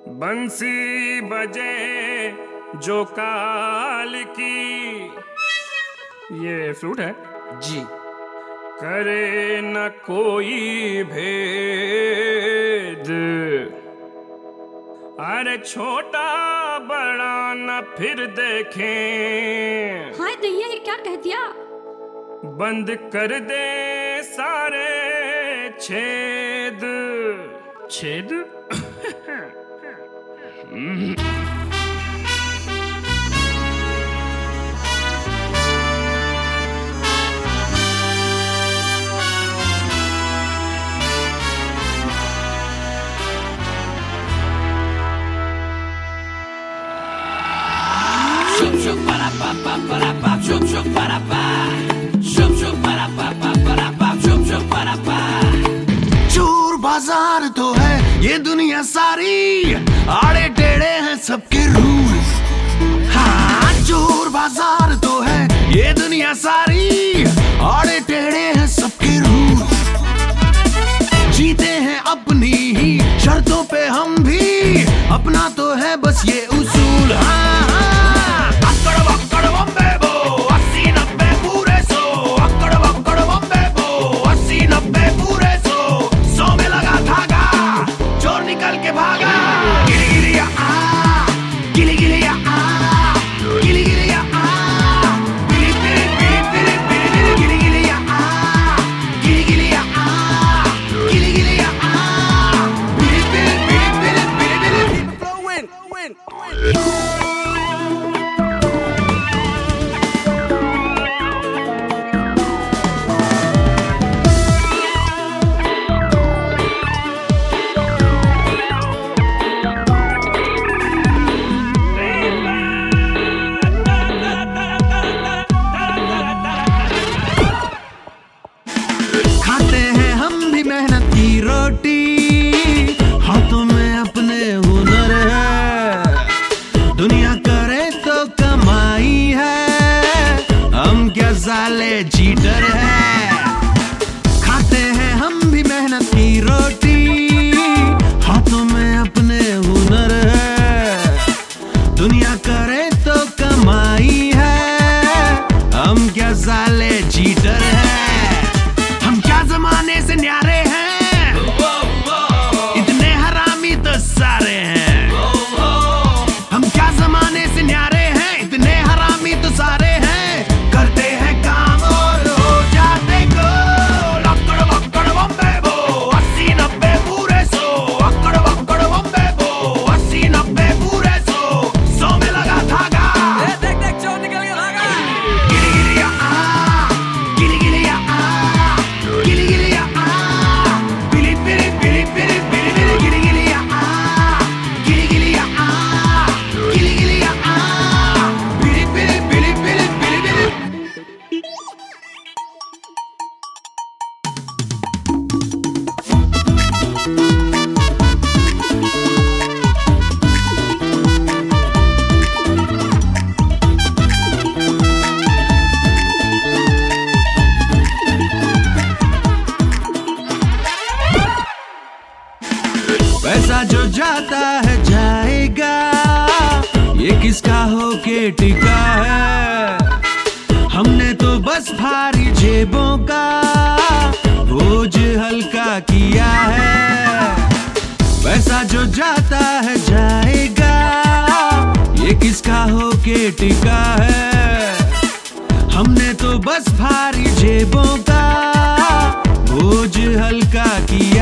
बंसी बजे जो काल की, ये फ्लूट है जी। करे न कोई भेद, अरे छोटा बड़ा न फिर देखें। हाय दैया, ये क्या कह दिया? बंद कर दे सारे छेद। छेद चोर बाजार तो है ये दुनिया सारी, आड़े टेढ़े हैं सबके रूल्स। हाँ, चोर बाजार तो है ये दुनिया सारी, आड़े टेढ़े हैं सबके रूल्स। जीते हैं अपनी ही शर्तों पे हम भी, अपना तो है बस ये उसूल। हाँ हाँ, अक्कड़ बक्कड़ बम्बे बो, 80-90 पूरे 100। अक्कड़ बक्कड़ बम्बे बो, 80-90 पूरे 100। 100 में लगा धागा, चोर निकल के भागा। गिली गिली आ, गिली गिली आ, गिली गिली आ, बिली बिली बिली बिली बिली, गिली गिली आ, गिली गिली आ, गिली गिली आ, बिली बिली बिली बिली बिली। खाते हैं हम भी मेहनत की रोटी, हाथों में अपने हुनर है। दुनिया करे तो कमाई है, हम क्या साले चीटर है। खाते हैं हम भी मेहनत की रोटी, हाथों में अपने हुनर है। दुनिया करे तो कमाई है, हम क्या साले चीटर है। हम क्या जमाने से न्यारे हैं, इतने हरामी तो सारे हैं। हम क्या जमाने से न्यारे हैं, इतने हरामी तो सारे हैं। करते हैं काम और हो जाते गोल। अक्कड़ बक्कड़ बम्बे बो, 80-90 पूरे 100। अक्कड़ बक्कड़ बम्बे बो, 80-90 पूरे 100। 100 में लगा धागा, देख देख चोर निकल के भागा। गिली गिली आ, गिली गिली आ, गिली गिली आ, बिली बिली बिली बिली बिली बिली, गिली गिली आ, गिली गिली आ, गिली गिली आ, बिली बिली बिली बिली बिली बिली। पैसा जो जाता है जाएगा, ये किसका हो के टिका है। हमने तो बस भारी जेबों का बोझ हल्का किया है। पैसा जो जाता है जाएगा, ये किसका हो के टिका है। हमने तो बस भारी जेबों का बोझ हल्का किया